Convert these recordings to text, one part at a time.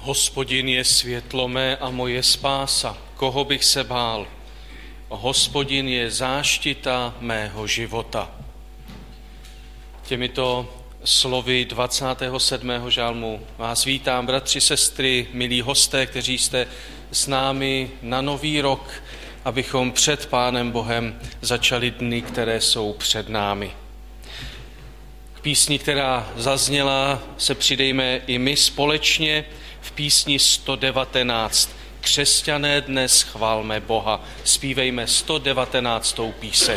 Hospodin je světlo mé a moje spása, koho bych se bál? Hospodin je záštita mého života. Těmito slovy 27. žalmu vás vítám, bratři, sestry, milí hosté, kteří jste s námi na nový rok, abychom před Pánem Bohem začali dny, které jsou před námi. K písni, která zazněla, se přidejme i my společně v písni 119. Křesťané, dnes chválme Boha. Zpívejme 119. píseň.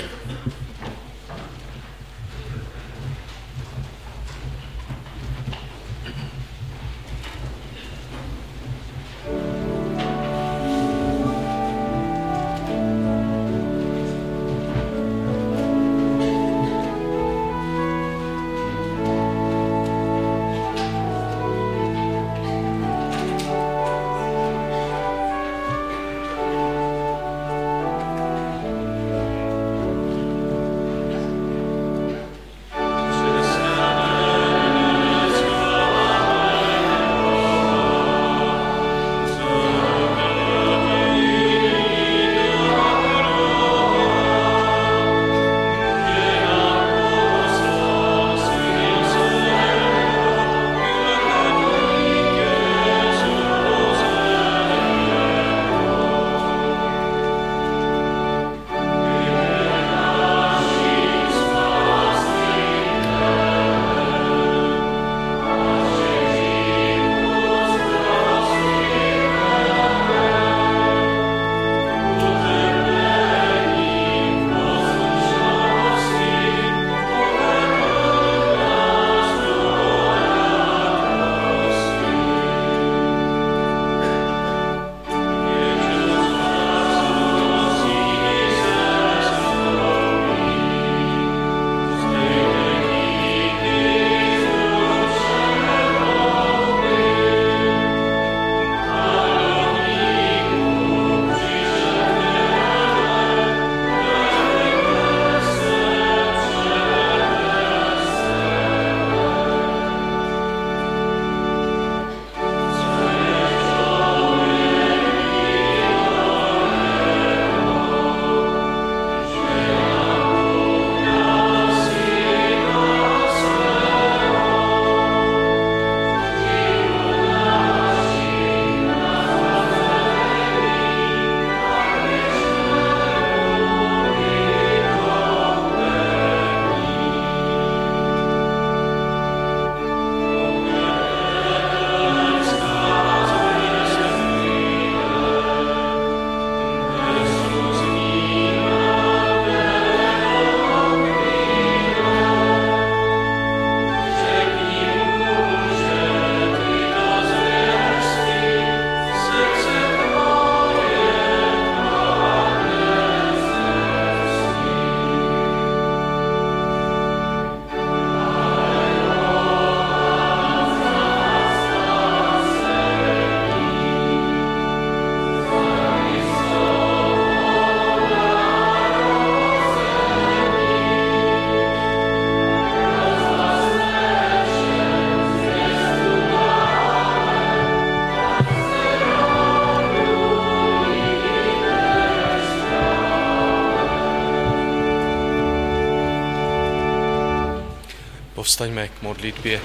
Povstaňme k modlitbě.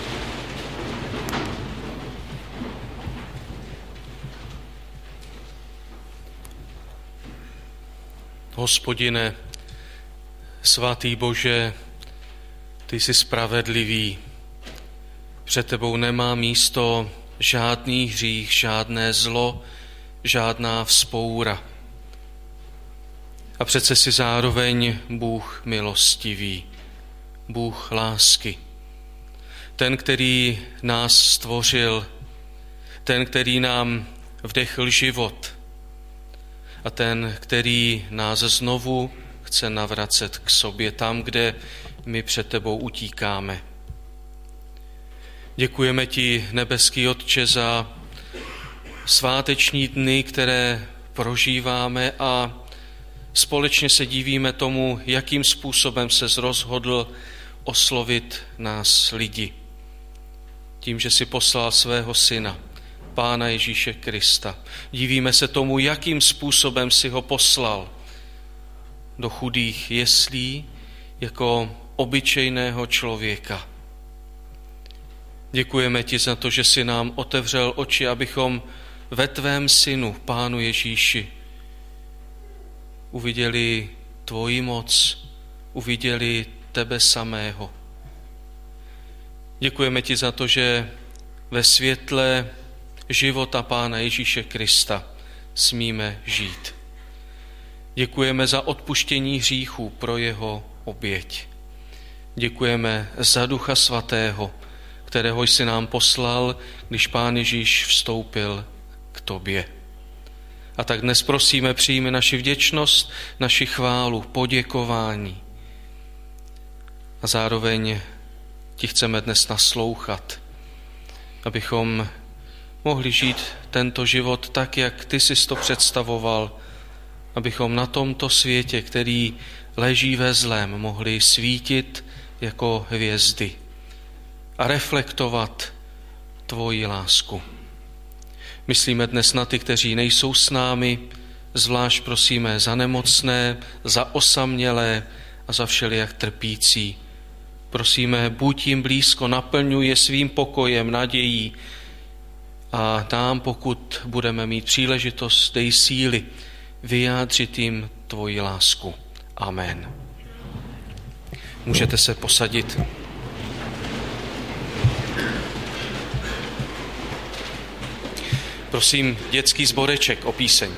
Hospodine, svatý Bože, ty jsi spravedlivý. Před tebou nemá místo žádný hřích, žádné zlo, žádná vzpoura. A přece jsi zároveň Bůh milostivý, Bůh lásky. Ten, který nás stvořil, ten, který nám vdechl život a ten, který nás znovu chce navracet k sobě tam, kde my před tebou utíkáme. Děkujeme ti, nebeský Otče, za sváteční dny, které prožíváme a společně se divíme tomu, jakým způsobem ses rozhodl oslovit nás lidi. Tím, že si poslal svého syna, Pána Ježíše Krista. Divíme se tomu, jakým způsobem si ho poslal do chudých jeslí jako obyčejného člověka. Děkujeme ti za to, že jsi nám otevřel oči, abychom ve tvém synu, Pánu Ježíši, uviděli tvoji moc, uviděli tebe samého. Děkujeme ti za to, že ve světle života Pána Ježíše Krista smíme žít. Děkujeme za odpuštění hříchů pro jeho oběť. Děkujeme za Ducha Svatého, kterého jsi nám poslal, když Pán Ježíš vstoupil k tobě. A tak dnes prosíme, přijmi naši vděčnost, naši chválu, poděkování. A zároveň ti chceme dnes naslouchat, abychom mohli žít tento život tak, jak ty jsi to představoval, abychom na tomto světě, který leží ve zlém, mohli svítit jako hvězdy a reflektovat tvoji lásku. Myslíme dnes na ty, kteří nejsou s námi, zvlášť prosíme za nemocné, za osamělé a za všelijak trpící. Prosíme, buď jim blízko, naplňuj je svým pokojem, nadějí a nám, pokud budeme mít příležitost, dej síly vyjádřit jim tvoji lásku. Amen. Můžete se posadit. Prosím dětský sboreček o píseň.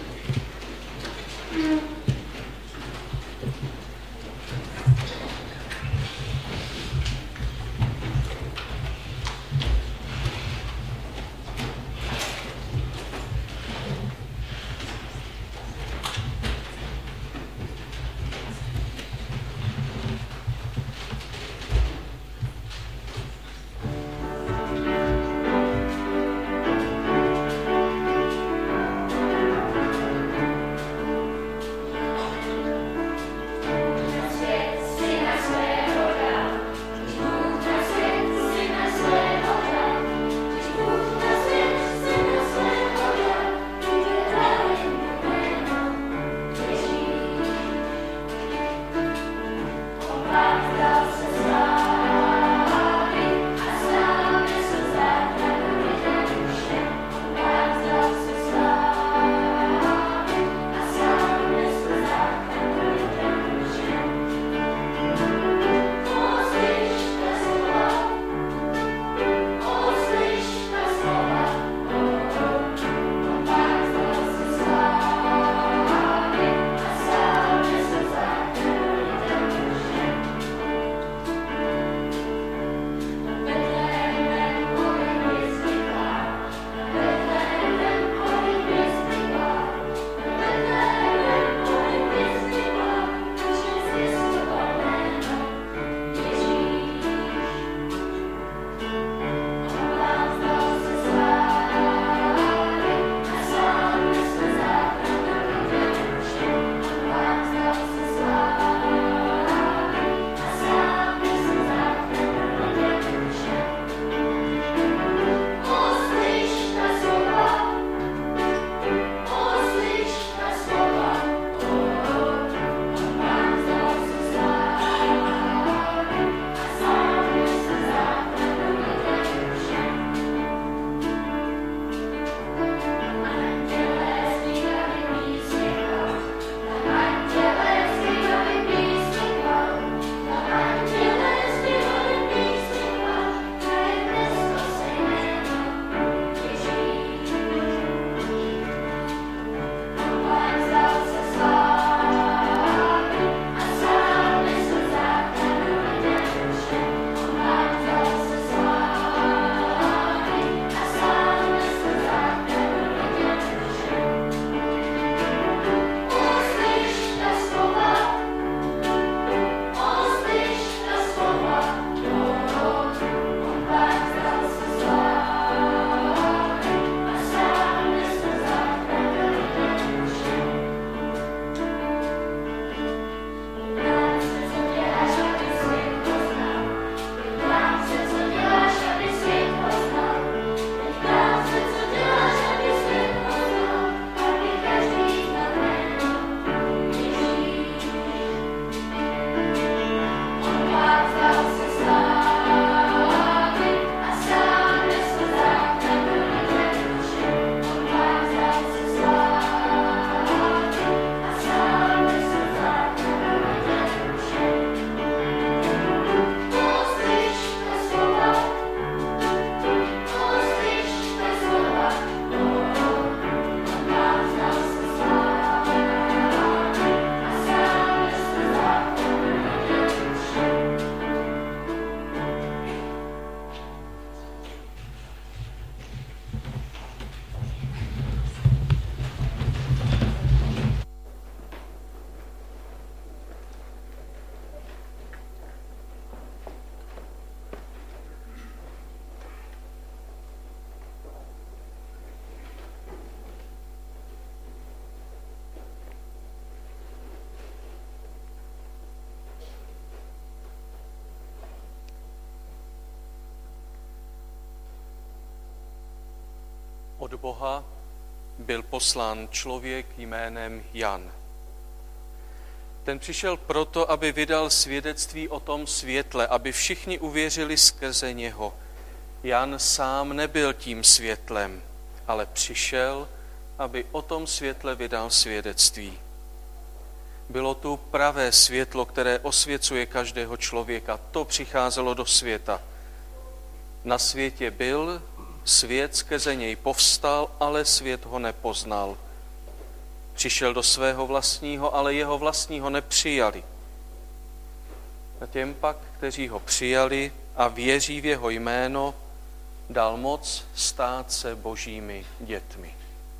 od Boha byl poslán člověk jménem Jan. Ten přišel proto, aby vydal svědectví o tom světle, aby všichni uvěřili skrze něho. Jan sám nebyl tím světlem, ale přišel, aby o tom světle vydal svědectví. Bylo tu pravé světlo, které osvěcuje každého člověka. To přicházelo do světa. Na světě byl, svět skrze něj povstal, ale svět ho nepoznal. Přišel do svého vlastního, ale jeho vlastní ho nepřijali. A těm pak, kteří ho přijali a věří v jeho jméno, dal moc stát se božími dětmi.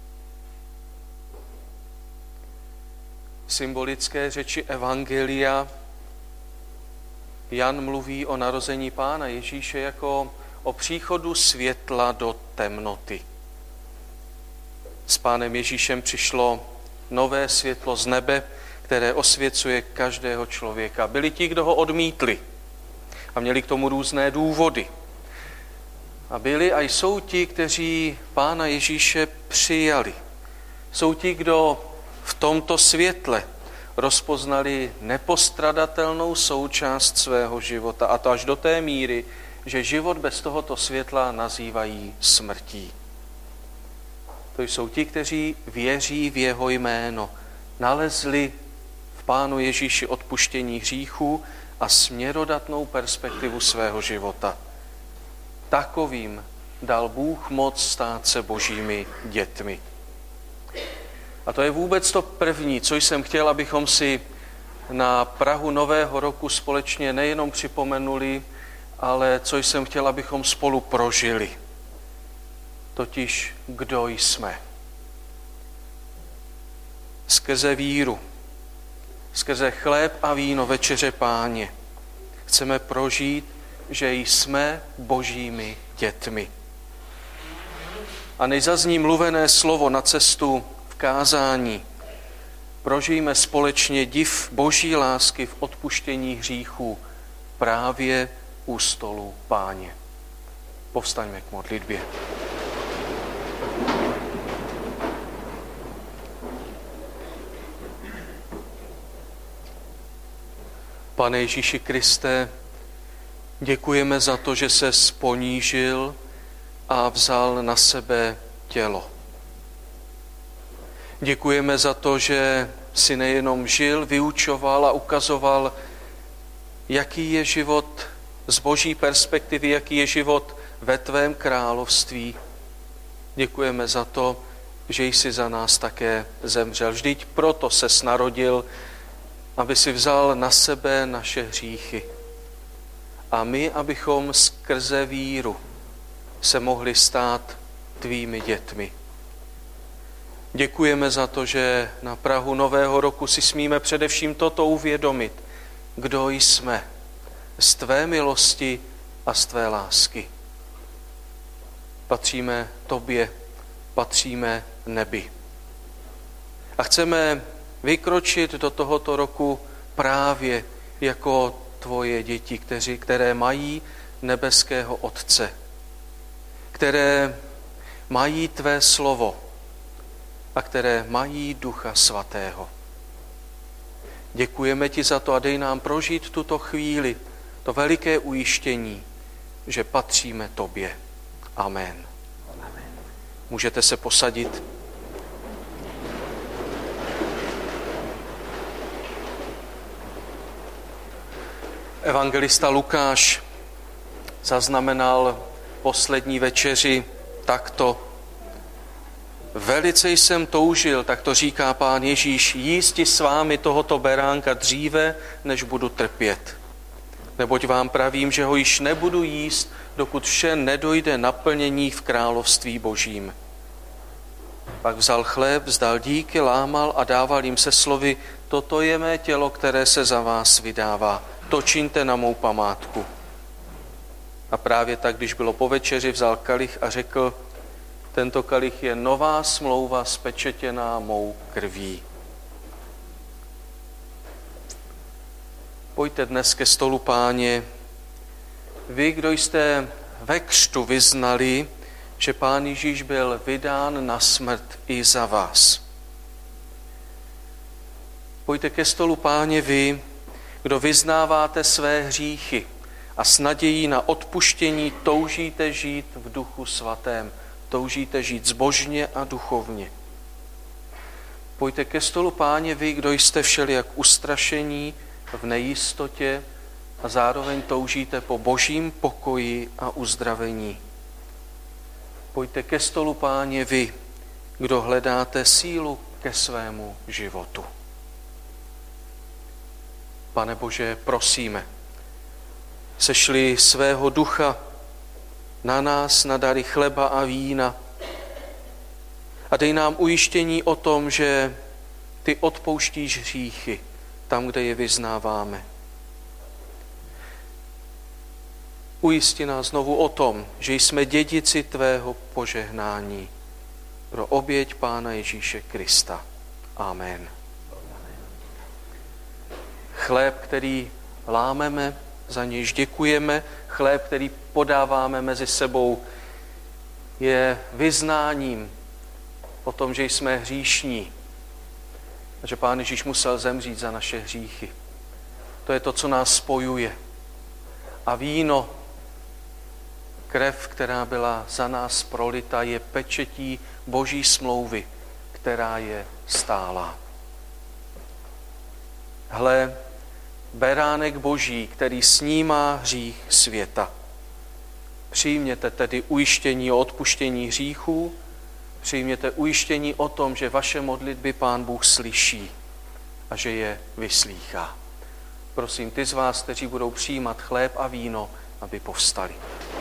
V symbolické řeči evangelia Jan mluví o narození Pána Ježíše jako o příchodu světla do temnoty. S Pánem Ježíšem přišlo nové světlo z nebe, které osvěcuje každého člověka. Byli ti, kdo ho odmítli a měli k tomu různé důvody. A byli a jsou ti, kteří Pána Ježíše přijali. Jsou ti, kdo v tomto světle rozpoznali nepostradatelnou součást svého života, a to až do té míry, že život bez tohoto světla nazývají smrtí. To jsou ti, kteří věří v jeho jméno, nalezli v Pánu Ježíši odpuštění hříchů a směrodatnou perspektivu svého života. Takovým dal Bůh moc stát se božími dětmi. A to je vůbec to první, co jsem chtěl, abychom si na prahu Nového roku společně nejenom připomenuli, ale co jsem chtěl, abychom spolu prožili. Totiž, kdo jsme. Skrze víru, skrze chléb a víno večeře Páně chceme prožít, že jsme božími dětmi. A než zazní mluvené slovo na cestu v kázání, prožijme společně div boží lásky v odpuštění hříchů právě u stolu Páně. Povstaňme k modlitbě. Pane Ježíši Kriste, děkujeme za to, že ses ponížil a vzal na sebe tělo. Děkujeme za to, že si nejenom žil, vyučoval a ukazoval, jaký je život z boží perspektivy, jaký je život ve tvém království. Děkujeme za to, že jsi za nás také zemřel. Vždyť proto ses narodil, aby si vzal na sebe naše hříchy. A my, abychom skrze víru se mohli stát tvými dětmi. Děkujeme za to, že na prahu Nového roku si smíme především toto uvědomit, kdo jsme z tvé milosti a z tvé lásky. Patříme tobě, patříme nebi. A chceme vykročit do tohoto roku právě jako tvoje děti, které mají nebeského Otce, které mají tvé slovo a které mají Ducha Svatého. Děkujeme ti za to a dej nám prožít tuto chvíli, to veliké ujištění, že patříme tobě. Amen. Amen. Můžete se posadit. Evangelista Lukáš zaznamenal poslední večeři takto. Velice jsem toužil, tak to říká Pán Ježíš, jísti s vámi tohoto beránka dříve, než budu trpět. Neboť vám pravím, že ho již nebudu jíst, dokud vše nedojde naplnění v království Božím. Pak vzal chléb, vzdal díky, lámal a dával jim se slovy, toto je mé tělo, které se za vás vydává. To čiňte na mou památku. A právě tak, když bylo po večeři, vzal kalich a řekl, tento kalich je nová smlouva spečetěná mou krví. Pojďte dnes ke stolu Páně. Vy, kdo jste ve křtu vyznali, že Pán Ježíš byl vydán na smrt i za vás. Pojďte ke stolu, Páně, vy, kdo vyznáváte své hříchy a s nadějí na odpuštění toužíte žít v Duchu Svatém, toužíte žít zbožně a duchovně. Pojďte ke stolu, Páně, vy, kdo jste všelijak ustrašení, v nejistotě a zároveň toužíte po božím pokoji a uzdravení. Pojďte ke stolu, Páně, vy, kdo hledáte sílu ke svému životu. Pane Bože, prosíme, sešli svého ducha na nás, na dary chleba a vína a dej nám ujištění o tom, že ty odpouštíš hříchy tam, kde je vyznáváme. Ujisti nás znovu o tom, že jsme dědici tvého požehnání pro oběť Pána Ježíše Krista. Amen. Chléb, který lámeme, za nějž děkujeme, chléb, který podáváme mezi sebou, je vyznáním o tom, že jsme hříšní a že Pán Ježíš musel zemřít za naše hříchy. To je to, co nás spojuje. A víno, krev, která byla za nás prolita, je pečetí Boží smlouvy, která je stálá. Hle, beránek Boží, který snímá hřích světa. Přijměte tedy ujištění o odpuštění hříchů, přijměte ujištění o tom, že vaše modlitby Pán Bůh slyší a že je vyslýchá. Prosím ty z vás, kteří budou přijímat chléb a víno, aby povstali.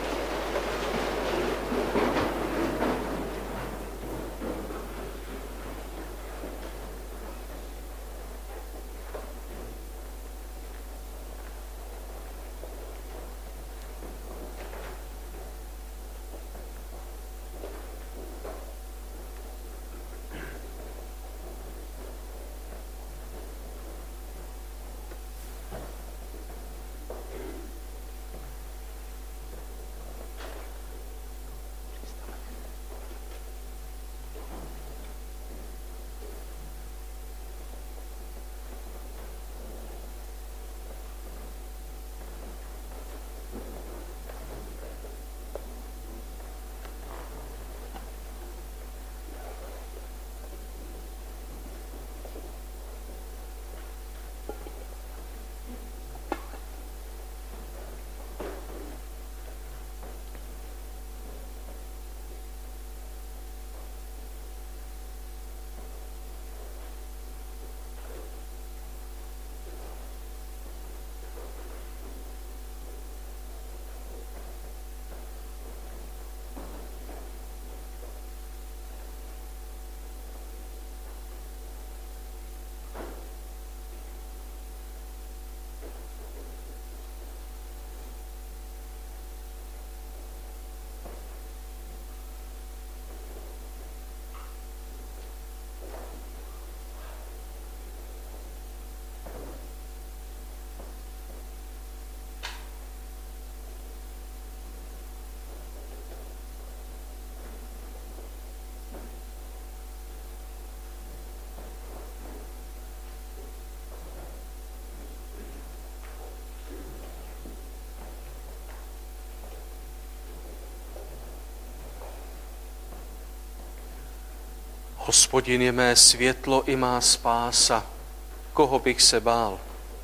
Hospodin je mé světlo i má spása, koho bych se bál?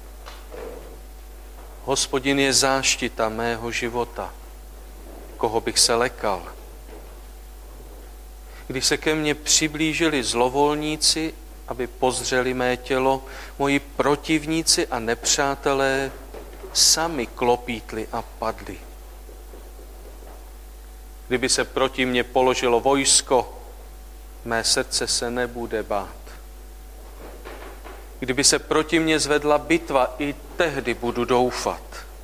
Hospodin je záštita mého života, koho bych se lekal? Když se ke mně přiblížili zlovolníci, aby pozřeli mé tělo, moji protivníci a nepřátelé sami klopítli a padli. Kdyby se proti mně položilo vojsko, mé srdce se nebude bát. Kdyby se proti mně zvedla bitva, i tehdy budu doufat.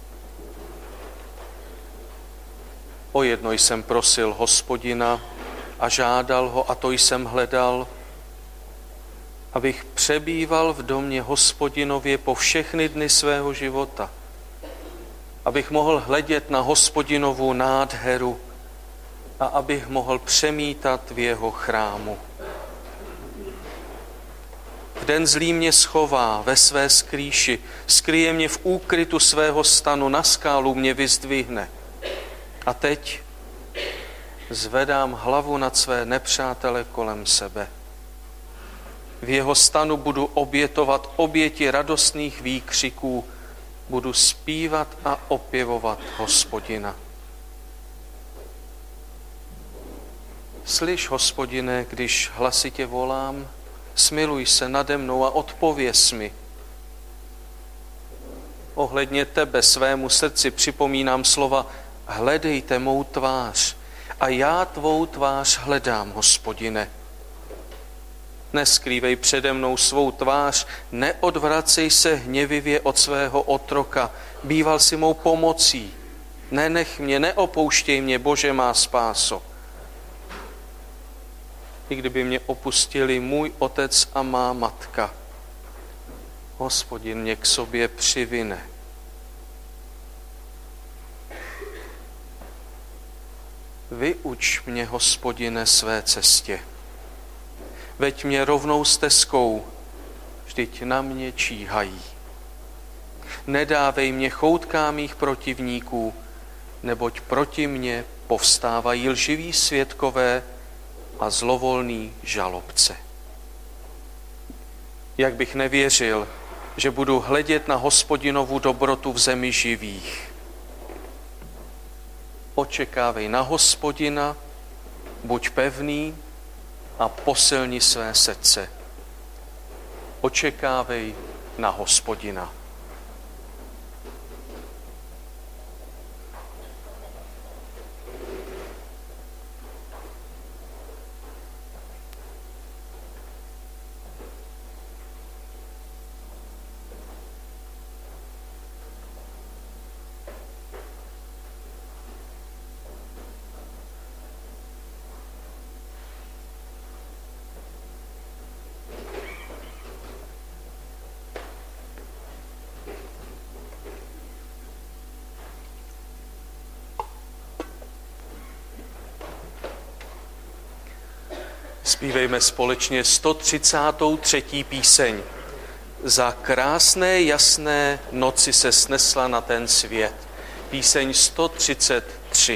O jedno jsem prosil Hospodina a žádal ho, a to jsem hledal, abych přebýval v domě Hospodinově po všechny dny svého života, abych mohl hledět na Hospodinovu nádheru a abych mohl přemítat v jeho chrámu. V den zlý mě schová ve své skrýši, skryje mě v úkrytu svého stanu, na skálu mě vyzdvihne. A teď zvedám hlavu nad své nepřátele kolem sebe. V jeho stanu budu obětovat oběti radostných výkřiků, budu zpívat a opěvovat Hospodina. Slyš, Hospodine, když hlasitě volám, smiluj se nade mnou a odpověz mi. Ohledně tebe svému srdci připomínám slova: hledejte mou tvář a já tvou tvář hledám, Hospodine. Neskrývej přede mnou svou tvář, neodvracej se hněvivě od svého otroka, býval si mou pomocí. Nenech mě, neopouštěj mě, Bože má spáso. I kdyby mě opustili můj otec a má matka, Hospodin mě k sobě přivine. Vyuč mě, Hospodine, své cestě. Veď mě rovnou stezkou, vždyť na mě číhají. Nedávej mě choutkám mých protivníků, neboť proti mně povstávají lživí svědkové a zlovolný žalobce. Jak bych nevěřil, že budu hledět na Hospodinovu dobrotu v zemi živých. Očekávej na Hospodina, buď pevný a posilni své srdce. Očekávej na Hospodina. Zpívejme společně 133. píseň. Za krásné jasné noci se snesla na ten svět. Píseň 133.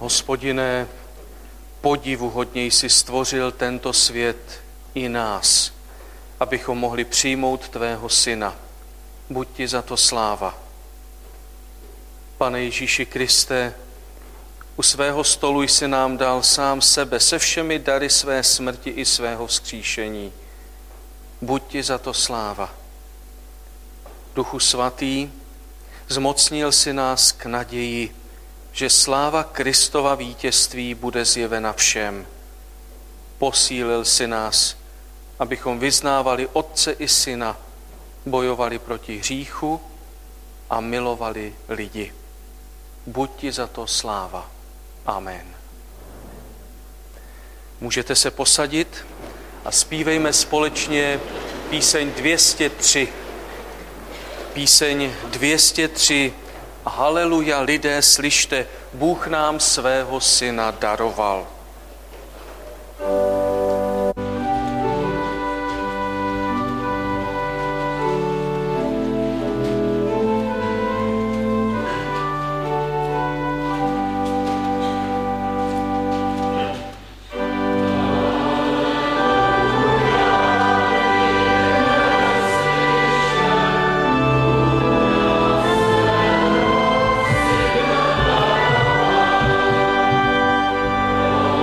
Hospodine, podivuhodněji si stvořil tento svět i nás, abychom mohli přijmout tvého syna. Buď ti za to sláva. Pane Ježíši Kriste, u svého stolu jsi nám dal sám sebe se všemi dary své smrti i svého vzkříšení. Buď ti za to sláva. Duchu svatý, zmocnil si nás k naději, že sláva Kristova vítězství bude zjevena všem. Posílil si nás, abychom vyznávali Otce i Syna, bojovali proti hříchu a milovali lidi. Buď ti za to sláva. Amen. Můžete se posadit a zpívejme společně píseň 203. Píseň 203. Haleluja, lidé, slyšte, Bůh nám svého syna daroval. Oh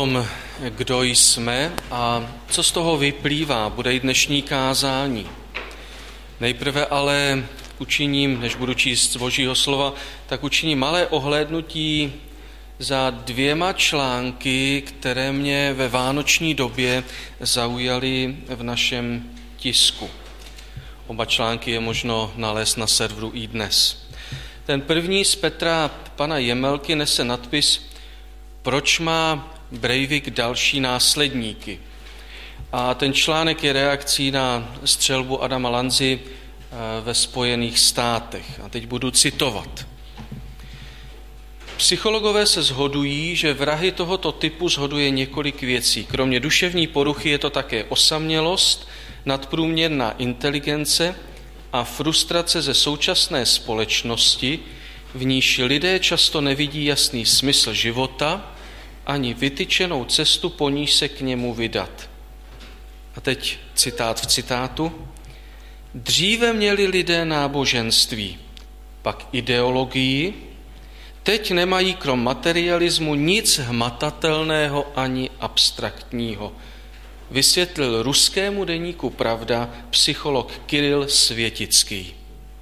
tom, kdo jsme a co z toho vyplývá, bude i dnešní kázání. Nejprve ale učiním, než budu číst z Božího slova, tak učiním malé ohlédnutí za 2 články, které mě ve vánoční době zaujaly v našem tisku. Oba články je možno nalézt na serveru iDnes. Ten první z Petra pana Jemelky nese nadpis Proč má Breivik další následníky? A ten článek je reakcí na střelbu Adama Lanzy ve Spojených státech. A teď budu citovat. Psychologové se shodují, že vrahy tohoto typu shoduje několik věcí. Kromě duševní poruchy je to také osamělost, nadprůměrná inteligence a frustrace ze současné společnosti, v níž lidé často nevidí jasný smysl života ani vytyčenou cestu, po níž se k němu vydat. A teď citát v citátu. Dříve měli lidé náboženství, pak ideologii, teď nemají krom materialismu nic hmatatelného ani abstraktního. Vysvětlil ruskému deníku Pravda psycholog Kiril Světický.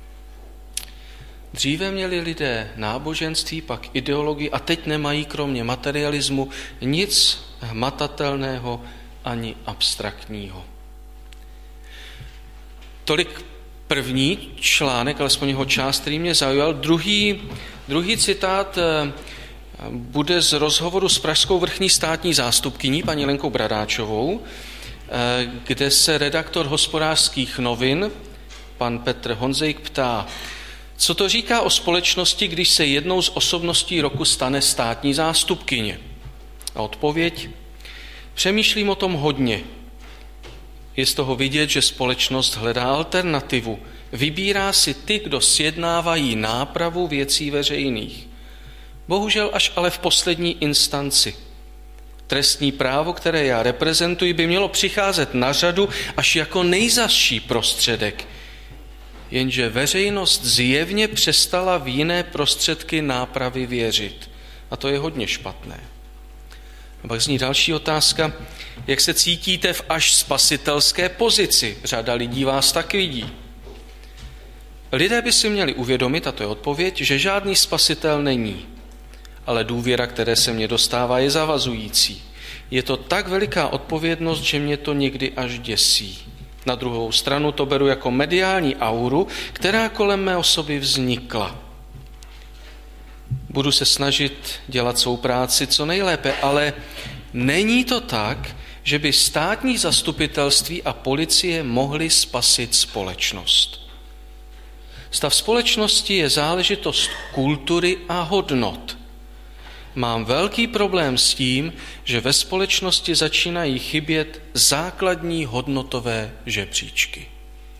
Dříve měli lidé náboženství, pak ideologii a teď nemají kromě materialismu nic hmatatelného ani abstraktního. Tolik první článek, alespoň jeho část, který mě zaujal. Druhý citát bude z rozhovoru s pražskou vrchní státní zástupkyní, paní Lenkou Bradáčovou, kde se redaktor Hospodářských novin, pan Petr Honzejk, ptá, co to říká o společnosti, když se jednou z osobností roku stane státní zástupkyně? A odpověď, přemýšlím o tom hodně. Je z toho vidět, že společnost hledá alternativu. Vybírá si ty, kdo sjednávají nápravu věcí veřejných. Bohužel až ale v poslední instanci. Trestní právo, které já reprezentuji, by mělo přicházet na řadu až jako nejzazší prostředek. Jenže veřejnost zjevně přestala v jiné prostředky nápravy věřit. A to je hodně špatné. A pak zní další otázka, jak se cítíte v až spasitelské pozici? Řada lidí vás tak vidí. Lidé by si měli uvědomit, a to je odpověď, že žádný spasitel není. Ale důvěra, které se mně dostává, je zavazující. Je to tak veliká odpovědnost, že mě to někdy až děsí. Na druhou stranu to beru jako mediální auru, která kolem mé osoby vznikla. Budu se snažit dělat svou práci co nejlépe, ale není to tak, že by státní zastupitelství a policie mohly spasit společnost. Stav společnosti je záležitost kultury a hodnot. Mám velký problém s tím, že ve společnosti začínají chybět základní hodnotové žebříčky.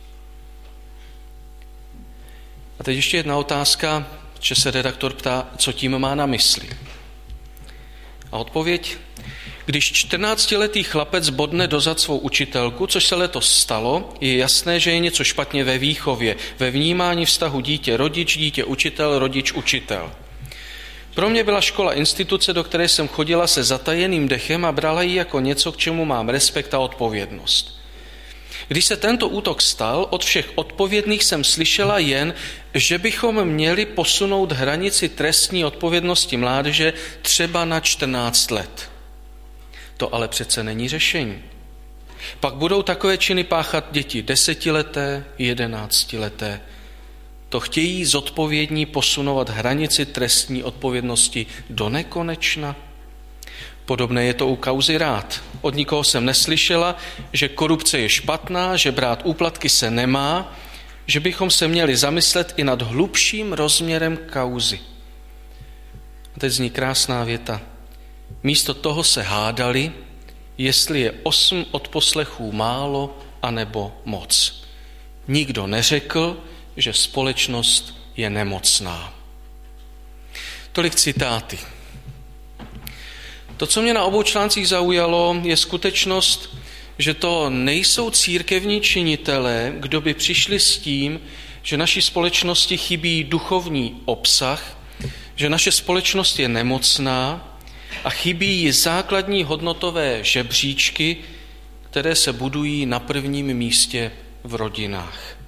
A teď ještě jedna otázka, že se redaktor ptá, co tím má na mysli. A odpověď, když 14letý chlapec bodne dozad svou učitelku, což se letos stalo, je jasné, že je něco špatně ve výchově, ve vnímání vztahu dítě-rodič, dítě-učitel, rodič-učitel. Pro mě byla škola instituce, do které jsem chodila se zatajeným dechem a brala ji jako něco, k čemu mám respekt a odpovědnost. Když se tento útok stal, od všech odpovědných jsem slyšela jen, že bychom měli posunout hranici trestní odpovědnosti mládeže třeba na 14 let. To ale přece není řešení. Pak budou takové činy páchat děti 10leté, 11leté. To chtějí zodpovědní posunovat hranici trestní odpovědnosti do nekonečna? Podobné je to u kauzy Rád. Od nikoho jsem neslyšela, že korupce je špatná, že brát úplatky se nemá, že bychom se měli zamyslet i nad hlubším rozměrem kauzy. A teď zní krásná věta. Místo toho se hádali, jestli je 8 odposlechů málo anebo moc. Nikdo neřekl, že společnost je nemocná. Tolik citáty. To, co mě na obou článcích zaujalo, je skutečnost, že to nejsou církevní činitelé, kdo by přišli s tím, že naší společnosti chybí duchovní obsah, že naše společnost je nemocná, a chybí jí základní hodnotové žebříčky, které se budují na prvním místě v rodinách.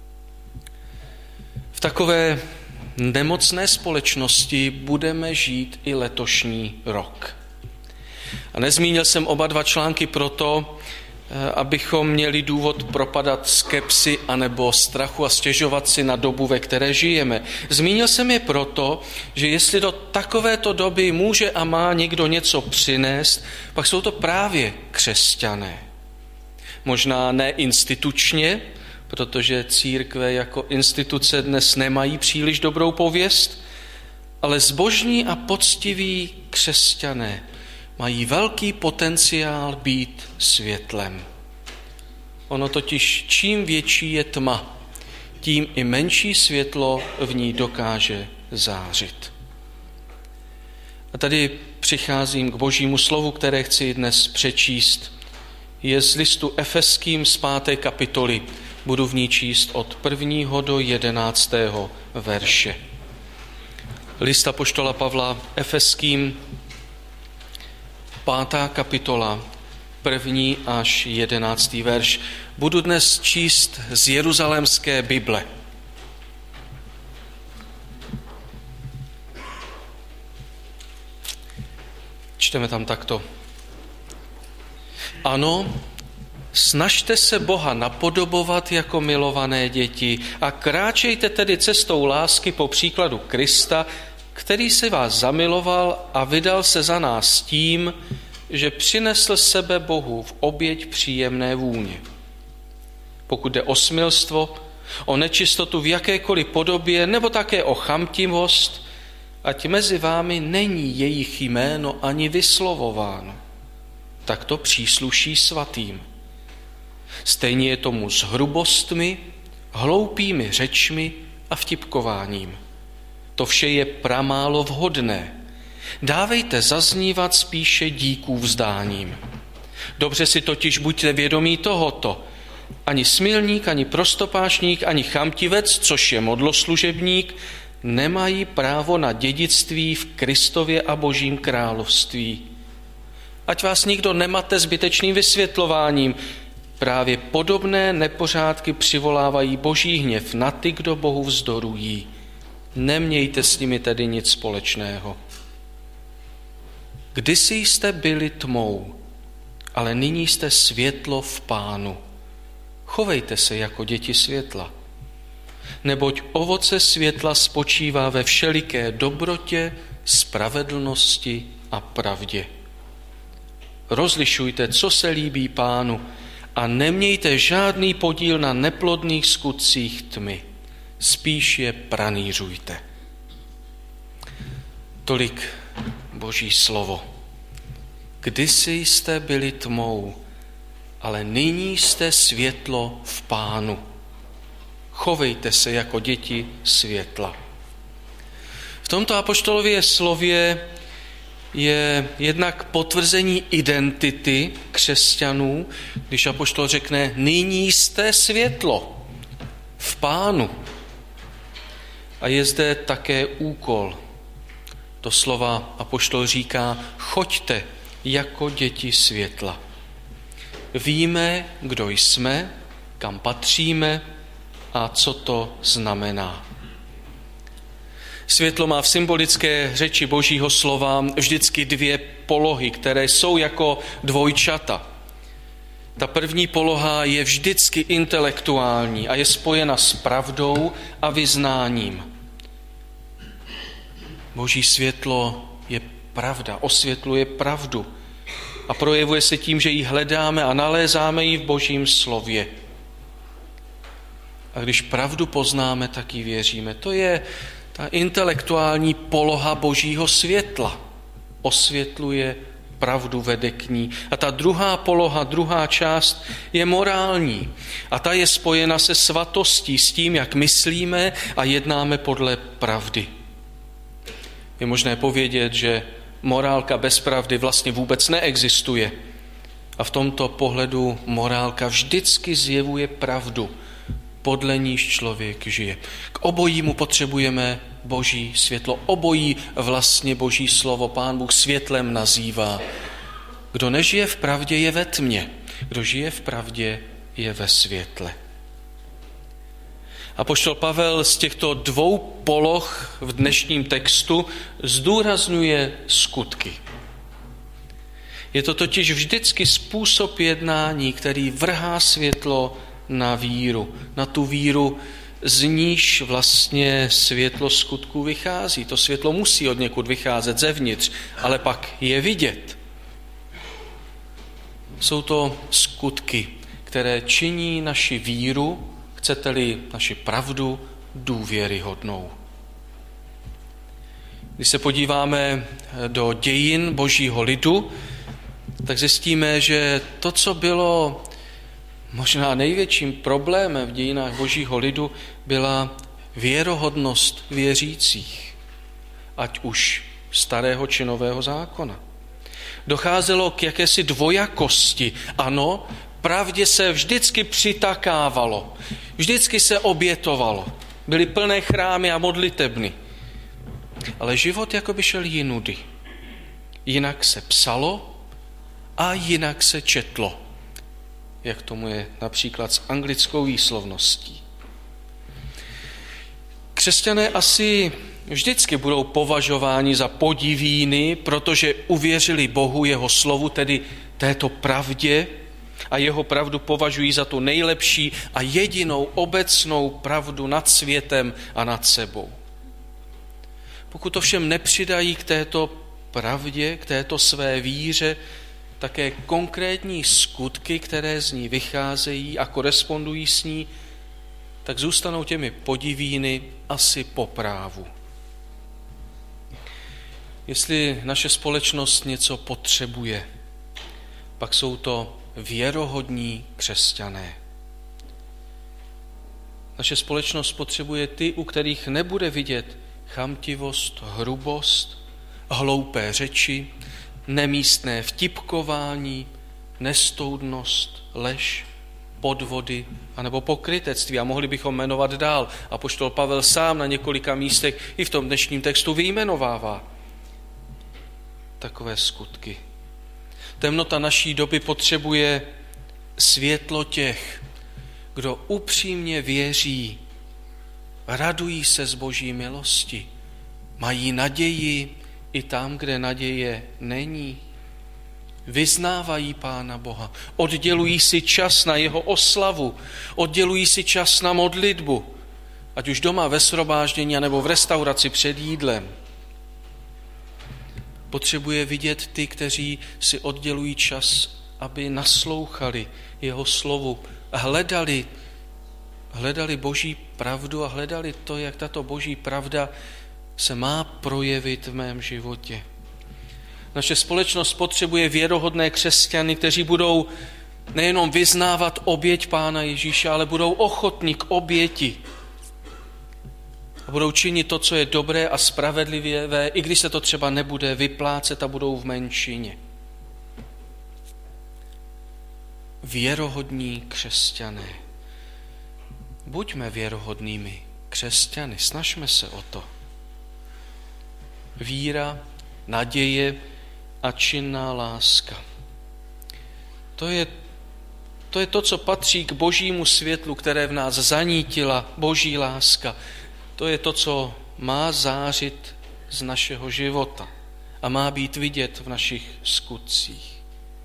V takové nemocné společnosti budeme žít i letošní rok. A nezmínil jsem oba dva články proto, abychom měli důvod propadat skepsi anebo strachu a stěžovat si na dobu, ve které žijeme. Zmínil jsem je proto, že jestli do takovéto doby může a má někdo něco přinést, pak jsou to právě křesťané. Možná ne institučně, protože církve jako instituce dnes nemají příliš dobrou pověst, ale zbožní a poctiví křesťané mají velký potenciál být světlem. Ono totiž čím větší je tma, tím i menší světlo v ní dokáže zářit. A tady přicházím k Božímu slovu, které chci dnes přečíst. Je z listu Efeským z 5. kapitoly. Budu v ní číst od 1. do 11. verše. List apoštola Pavla Efeským, 5. kapitola, 1. až 11. verš. Budu dnes číst z Jeruzalémské Bible. Čteme tam takto. Ano, snažte se Boha napodobovat jako milované děti a kráčejte tedy cestou lásky po příkladu Krista, který si vás zamiloval a vydal se za nás tím, že přinesl sebe Bohu v oběť příjemné vůně. Pokud jde o smilstvo, o nečistotu v jakékoliv podobě nebo také o chamtivost, ať mezi vámi není jejich jméno ani vyslovováno. Tak to přísluší svatým. Stejně je tomu s hrubostmi, hloupými řečmi a vtipkováním. To vše je pramálo vhodné. Dávejte zaznívat spíše díků vzdáním. Dobře si totiž buďte vědomí tohoto. Ani smilník, ani prostopášník, ani chamtivec, což je modloslužebník, nemají právo na dědictví v Kristově a Božím království. Ať vás nikdo nemate zbytečným vysvětlováním. Právě podobné nepořádky přivolávají Boží hněv na ty, kdo Bohu vzdorují. Nemějte s nimi tedy nic společného. Kdysi jste byli tmou, ale nyní jste světlo v Pánu. Chovejte se jako děti světla. Neboť ovoce světla spočívá ve všeliké dobrotě, spravedlnosti a pravdě. Rozlišujte, co se líbí Pánu, a nemějte žádný podíl na neplodných skutcích tmy. Spíš je pranýřujte. Tolik Boží slovo. Kdysi jste byli tmou, ale nyní jste světlo v Pánu. Chovejte se jako děti světla. V tomto apoštolově slově je jednak potvrzení identity křesťanů, když apoštol řekne, nyní jste světlo v Pánu. A je zde také úkol. Doslova apoštol říká, choďte jako děti světla. Víme, kdo jsme, kam patříme a co to znamená. Světlo má v symbolické řeči Božího slova vždycky dvě polohy, které jsou jako dvojčata. Ta první poloha je vždycky intelektuální a je spojena s pravdou a vyznáním. Boží světlo je pravda, osvětluje pravdu a projevuje se tím, že ji hledáme a nalézáme ji v Božím slově. A když pravdu poznáme, tak ji věříme. To je ta intelektuální poloha Božího světla. Osvětluje, pravdu vede k ní. A ta druhá poloha, druhá část je morální. A ta je spojena se svatostí, s tím, jak myslíme a jednáme podle pravdy. Je možné povědět, že morálka bez pravdy vlastně vůbec neexistuje. A v tomto pohledu morálka vždycky zjevuje pravdu, podle níž člověk žije. K obojímu potřebujeme boží světlo. Obojí vlastně boží slovo Pán Bůh světlem nazývá. Kdo nežije v pravdě, je ve tmě. Kdo žije v pravdě, je ve světle. Apoštol Pavel z těchto dvou poloh v dnešním textu zdůrazňuje skutky. Je to totiž vždycky způsob jednání, který vrhá světlo na víru. Na tu víru, z níž vlastně světlo skutků vychází. To světlo musí od někud vycházet zevnitř, ale pak je vidět. Jsou to skutky, které činí naši víru, chcete-li naši pravdu, důvěryhodnou. Když se podíváme do dějin božího lidu, tak zjistíme, že to, co bylo možná největším problémem v dějinách božího lidu, byla věrohodnost věřících, ať už starého či nového zákona. Docházelo k jakési dvojakosti. Ano, pravdě se vždycky přitakávalo, vždycky se obětovalo. Byly plné chrámy a modlitebny. Ale život jako by šel jinudy. Jinak se psalo a jinak se četlo. Jak tomu je například s anglickou výslovností. Křesťané asi vždycky budou považováni za podivíny, protože uvěřili Bohu, jeho slovu, tedy této pravdě, a jeho pravdu považují za tu nejlepší a jedinou obecnou pravdu nad světem a nad sebou. Pokud ovšem nepřidají k této pravdě, k této své víře, také konkrétní skutky, které z ní vycházejí a korespondují s ní, tak zůstanou těmi podivíny asi po právu. Jestli naše společnost něco potřebuje, pak jsou to věrohodní křesťané. Naše společnost potřebuje ty, u kterých nebude vidět chamtivost, hrubost, hloupé řeči, nemístné vtipkování, nestoudnost, lež, podvody anebo pokrytectví. A mohli bychom jmenovat dál. Apoštol Pavel sám na několika místech i v tom dnešním textu vyjmenovává takové skutky. Temnota naší doby potřebuje světlo těch, kdo upřímně věří, radují se z boží milosti, mají naději i tam, kde naděje není. Vyznávají Pána Boha, oddělují si čas na jeho oslavu, oddělují si čas na modlitbu, ať už doma ve shromáždění nebo v restauraci před jídlem. Potřebuje vidět ty, kteří si oddělují čas, aby naslouchali jeho slovu a hledali boží pravdu a hledali to, jak tato boží pravda se má projevit v mém životě. Naše společnost potřebuje věrohodné křesťany, kteří budou nejenom vyznávat oběť Pána Ježíše, ale budou ochotní k oběti. A budou činit to, co je dobré a spravedlivé, i když se to třeba nebude vyplácet a budou v menšině. Věrohodní křesťané. Buďme věrohodnými křesťany, snažme se o to. Víra, naděje a činná láska. To je to, co patří k božímu světlu, které v nás zanítila boží láska. To je to, co má zářit z našeho života a má být vidět v našich skutcích.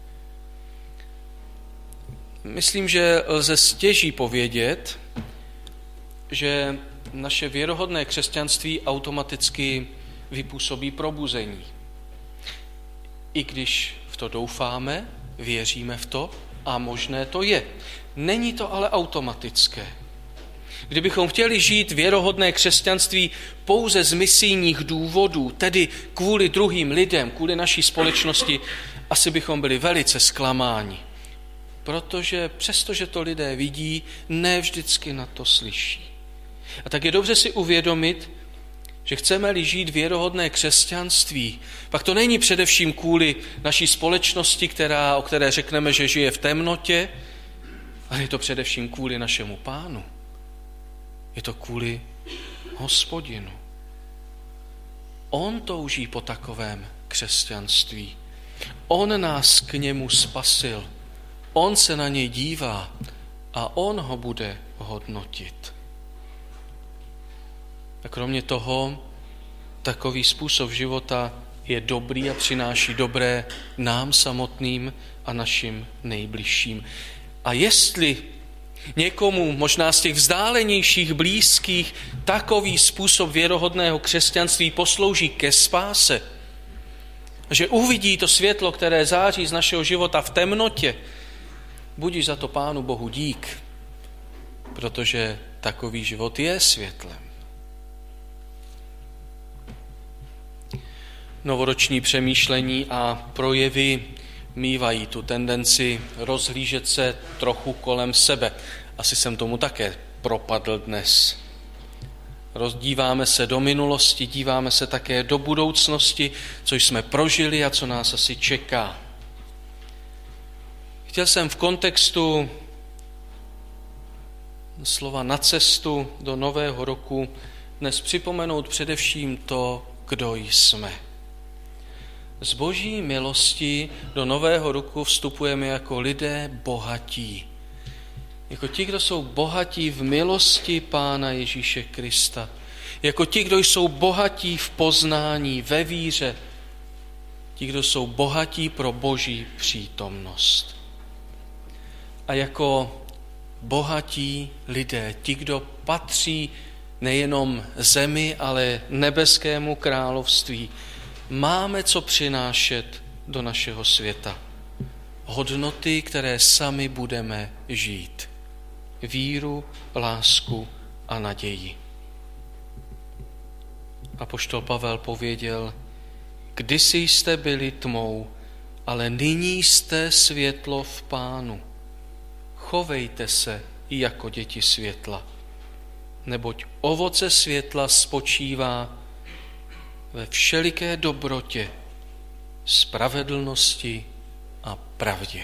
Myslím, že lze stěží povědět, že naše věrohodné křesťanství automaticky vypůsobí probuzení. I když v to doufáme, věříme v to a možné to je. Není to ale automatické. Kdybychom chtěli žít věrohodné křesťanství pouze z misijních důvodů, tedy kvůli druhým lidem, kvůli naší společnosti, asi bychom byli velice zklamáni. Protože přestože to lidé vidí, ne vždycky na to slyší. A tak je dobře si uvědomit, že chceme-li žít věrohodné křesťanství, pak to není především kvůli naší společnosti, o které řekneme, že žije v temnotě, ale je to především kvůli našemu Pánu. Je to kvůli Hospodinu. On touží po takovém křesťanství. On nás k němu spasil. On se na něj dívá a on ho bude hodnotit. A kromě toho, takový způsob života je dobrý a přináší dobré nám samotným a našim nejbližším. A jestli někomu, možná z těch vzdálenějších, blízkých, takový způsob věrohodného křesťanství poslouží ke spáse, že uvidí to světlo, které září z našeho života v temnotě, budiž za to Pánu Bohu dík, protože takový život je světlem. Novoroční přemýšlení a projevy mívají tu tendenci rozhlížet se trochu kolem sebe. Asi jsem tomu také propadl dnes. Rozdíváme se do minulosti, díváme se také do budoucnosti, co jsme prožili a co nás asi čeká. Chtěl jsem v kontextu slova na cestu do nového roku dnes připomenout především to, kdo jsme. Z Boží milosti do nového roku vstupujeme jako lidé bohatí. Jako ti, kdo jsou bohatí v milosti Pána Ježíše Krista. Jako ti, kdo jsou bohatí v poznání, ve víře. Ti, kdo jsou bohatí pro Boží přítomnost. A jako bohatí lidé, ti, kdo patří nejenom zemi, ale nebeskému království, máme co přinášet do našeho světa. Hodnoty, které sami budeme žít. Víru, lásku a naději. Apoštol Pavel pověděl, kdysi jste byli tmou, ale nyní jste světlo v Pánu. Chovejte se jako děti světla, neboť ovoce světla spočívá ve všeliké dobrotě, spravedlnosti a pravdě.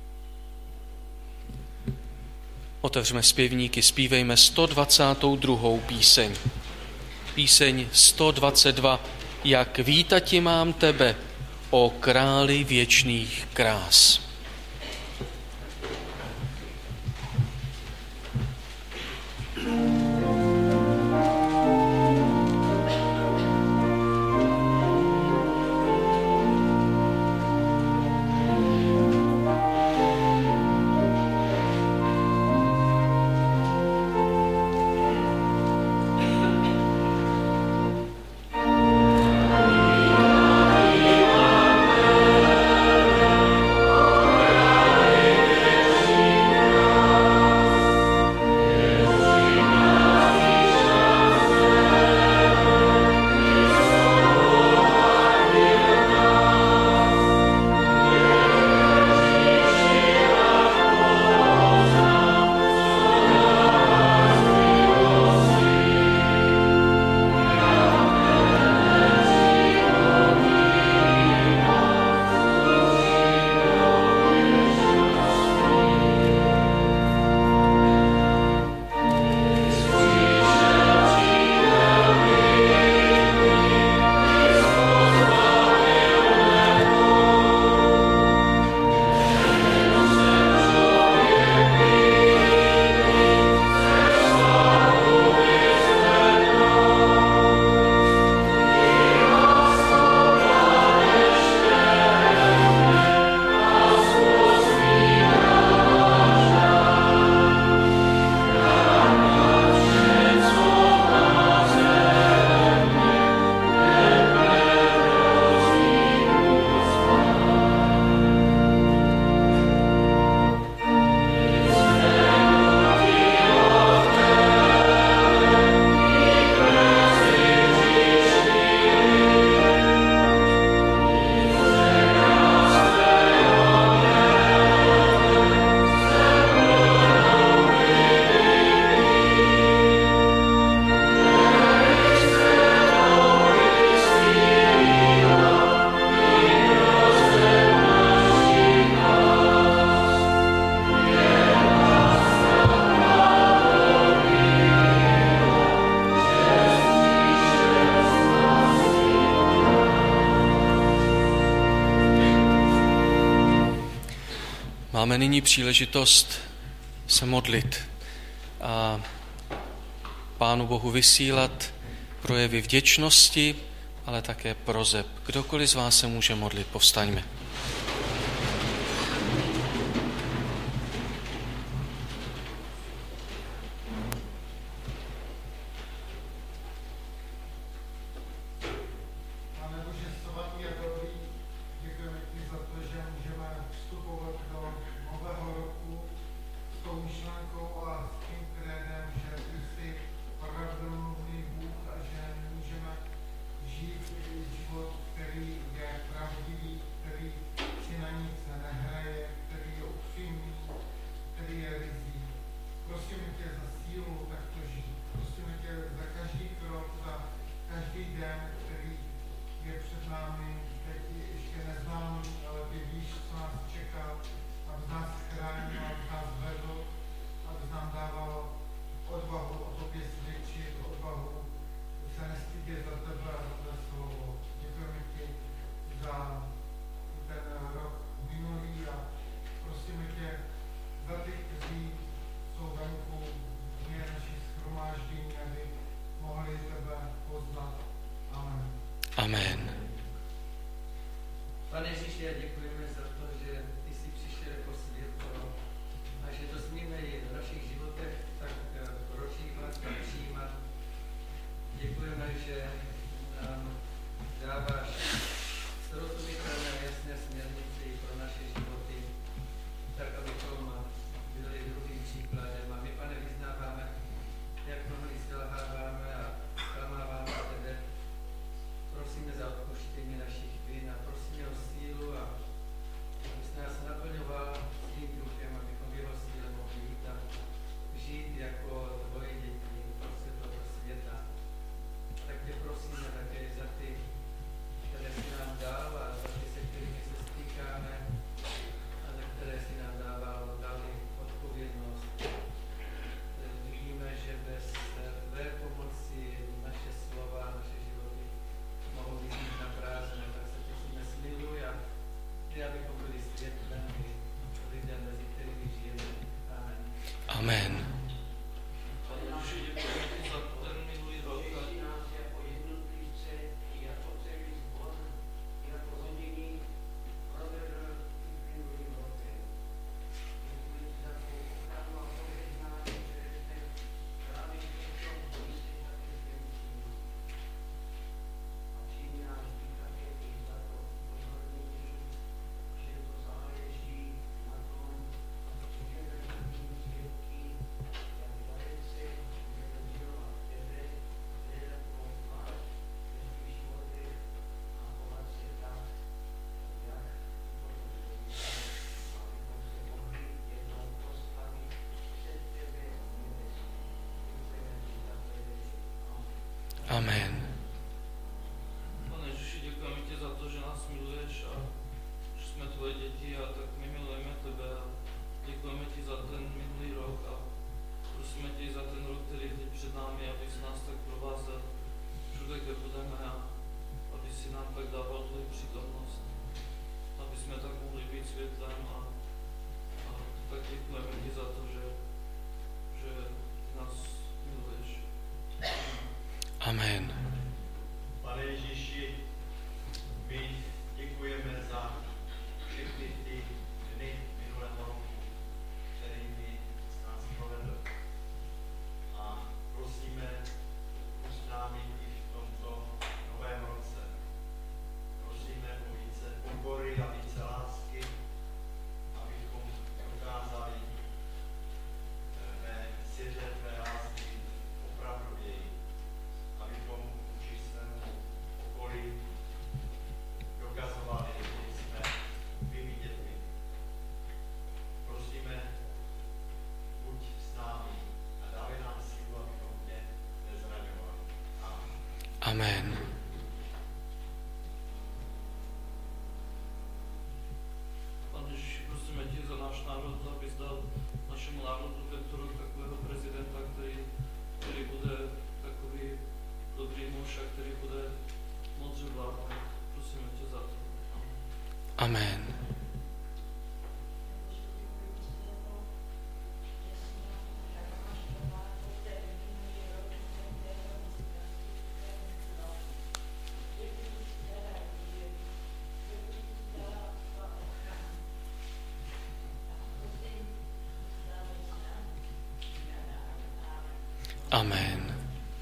Otevřeme zpěvníky, zpívejme 122. píseň. Píseň 122. Jak vítati mám tebe, o králi věčných krás. máme nyní příležitost se modlit a Pánu Bohu vysílat projevy vděčnosti, ale také proseb. Kdokoliv z vás se může modlit, povstaňme. Amen. Pane Ježíši, já děkujeme za to, že ty jsi přišel jako světlo a že to smíme i v našich životech tak prožívat a přijímat. Děkujeme, že nám dáváš srozumitelné a jasné směrnici pro naše životy, tak abychom byli druhým příkladem. A my, Pane, vyznáváme, jak mnohdy selháváme a klamáváme tebe. Prosíme za odpuštění našich vin a prosíme o sílu a abys nás naplňoval svým duchem, abychom v jeho síle mohli jít a žít jako tvoje děti prostě toho světa. Tak tě prosíme také za ty, které jsi nám dal a za ty, se kterými se stýkáme a za které jsi nám dali odpovědnost. Vidíme, že bez tvé pomoci naše slova, naše životy mohou vyznít na prázdné, tak se prosíme smiluj a ty, abychom byli světlem lidem, mezi kterými žijeme. Amen. Amen. Pane naši, děkujeme ti za ten minulý rok. Děkuji nás jako jednotlivce, jako celý sbor, jako rodiny, provedl minulým rokem. Děkuji ti za tvou ochranu a požehnání, že jste právě v tom, co jsi také zvětšil. A přijmi nás ty také i za to upozornění, že to záleží na tom, že veřejný svědky, jak dalece budeme milovat tebe, hledat tvou tvář ve svých životech a chovat se tak, jak abychom se mohli jednou postavit před tebe v nebesí. Děkujeme ti za tvé věci. Amen. Amen. Pane Ježiši, děkujeme ti za to, že nás miluješ a že jsme tvoje děti a tak my milujeme tebe a děkujeme ti za ten minulý rok a prosíme tě za ten rok, který je teď před námi, aby si nás tak provázel všude, kde budeme a aby si nám tak dával tvoji přítomnost, aby jsme tak mohli být světlem a tak děkujeme ti za to, že ty nás miluješ. Amen. Pane Ježíši, my děkujeme za všechny ty dny minulého roku, kterými jsi nás provedl. A prosíme, už s námi i v tomto novém roce. Prosíme o více pokory a více lásky, abychom dokázali ve světle tvé lásky opravdověji, abychom vůči svému okolí dokazovali, že jsme tvými dětmi. Prosíme, buď s námi a dávej nám sílu, abychom tě nezraňovali. Amen. Amen. Pane Ježíši, prosíme tě za náš národ, abys dal našemu národu tento rok takového prezidenta, který bude takový dobrý muž a který bude moudře vládnout. Prosíme tě za to. Amen. Amen.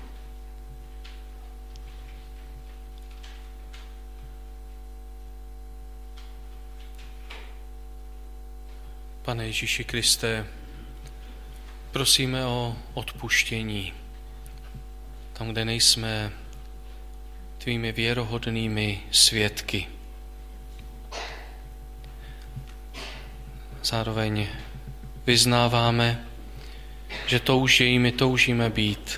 Pane Ježíši Kriste, prosíme o odpuštění. Tam, kde nejsme tvými věrohodnými svědky. Zároveň vyznáváme, že my toužíme být.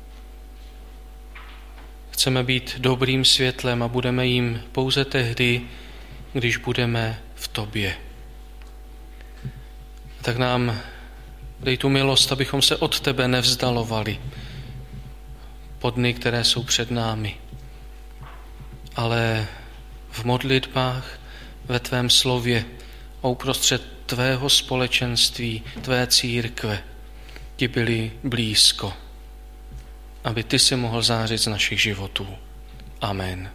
Chceme být dobrým světlem a budeme jím pouze tehdy, když budeme v tobě. Tak nám dej tu milost, abychom se od tebe nevzdalovali po dny, které jsou před námi. Ale v modlitbách, ve tvém slově a uprostřed tvého společenství, tvé církve ti byli blízko, aby ty si mohl zářit z našich životů. Amen.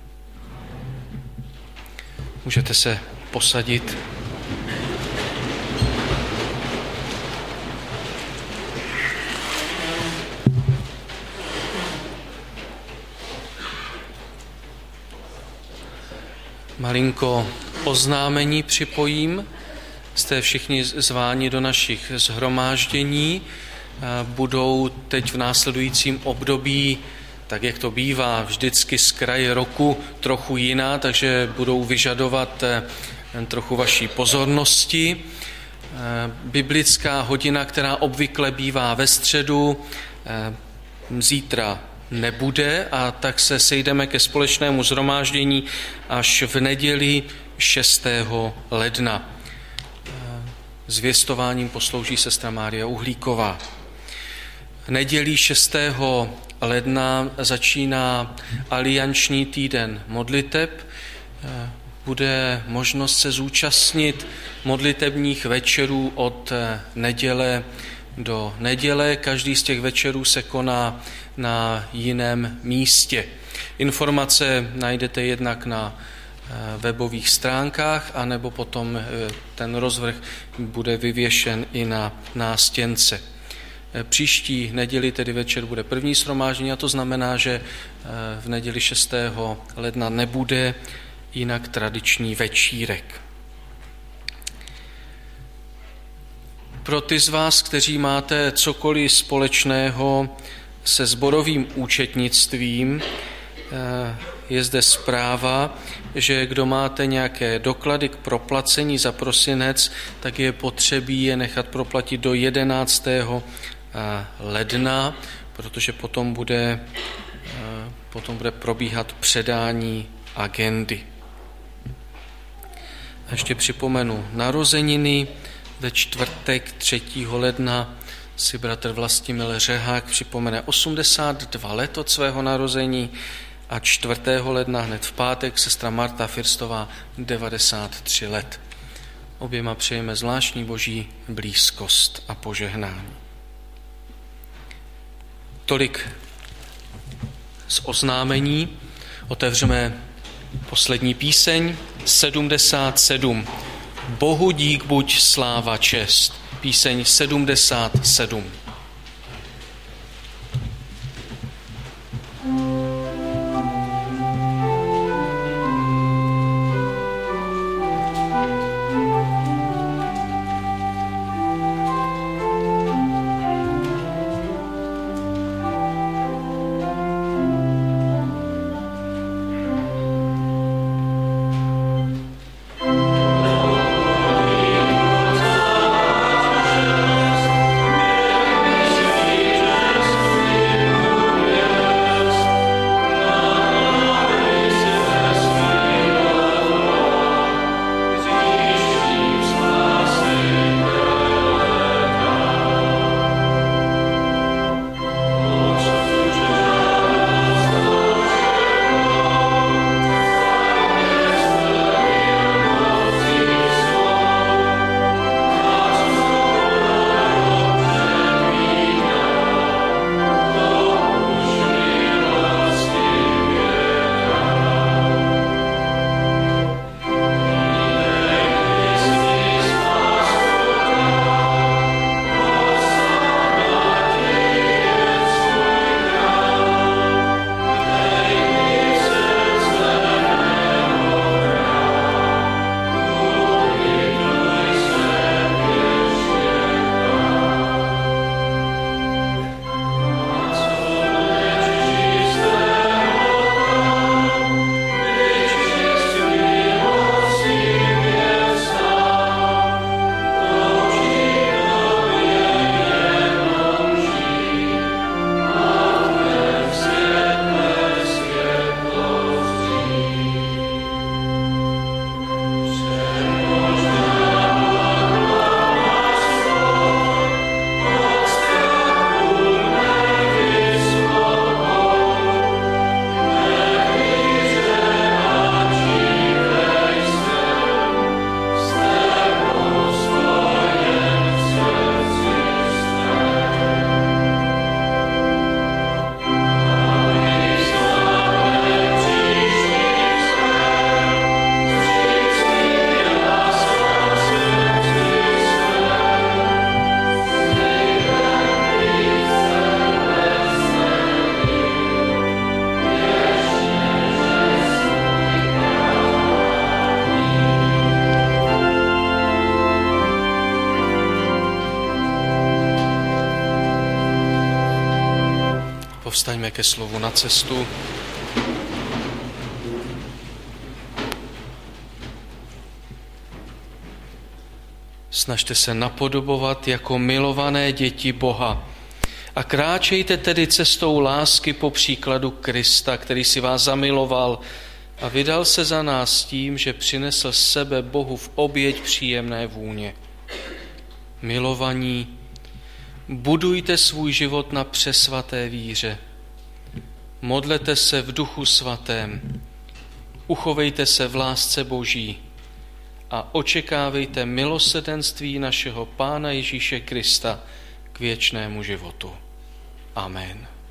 Můžete se posadit. Malinko oznámení připojím. Jste všichni zváni do našich shromáždění. Budou teď v následujícím období, tak jak to bývá vždycky z kraje roku, trochu jiná, takže budou vyžadovat trochu vaší pozornosti. Biblická hodina, která obvykle bývá ve středu, zítra nebude a tak se sejdeme ke společnému shromáždění až v neděli 6. ledna. Zvěstováním poslouží sestra Mária Uhlíková. Nedělí 6. ledna začíná alianční týden modliteb. Bude možnost se zúčastnit modlitebních večerů od neděle do neděle. Každý z těch večerů se koná na jiném místě. Informace najdete jednak na webových stránkách, anebo potom ten rozvrh bude vyvěšen i na nástěnce. Příští neděli, tedy večer, bude první shromáždění a to znamená, že v neděli 6. ledna nebude jinak tradiční večírek. Pro ty z vás, kteří máte cokoliv společného se sborovým účetnictvím, je zde zpráva, že kdo máte nějaké doklady k proplacení za prosinec, tak je potřebí je nechat proplatit do 11. ledna, protože potom bude probíhat předání agendy. A ještě připomenu narozeniny. Ve čtvrtek 3. ledna si bratr Vlastimil Řehák připomene 82 let od svého narození a 4. ledna hned v pátek sestra Marta Firstová 93 let. Oběma přejeme zvláštní boží blízkost a požehnání. Tolik z oznámení. Otevřeme poslední píseň 77. Bohu dík buď, sláva, čest. Píseň 77. Amen. Povstaňme ke slovu na cestu. Snažte se napodobovat jako milované děti Boha a kráčejte tedy cestou lásky po příkladu Krista, který si vás zamiloval a vydal se za nás tím, že přinesl sebe Bohu v oběť příjemné vůně. Milovaní, budujte svůj život na přesvaté víře. Modlete se v Duchu Svatém. Uchovejte se v lásce Boží a očekávejte milosrdenství našeho Pána Ježíše Krista k věčnému životu. Amen.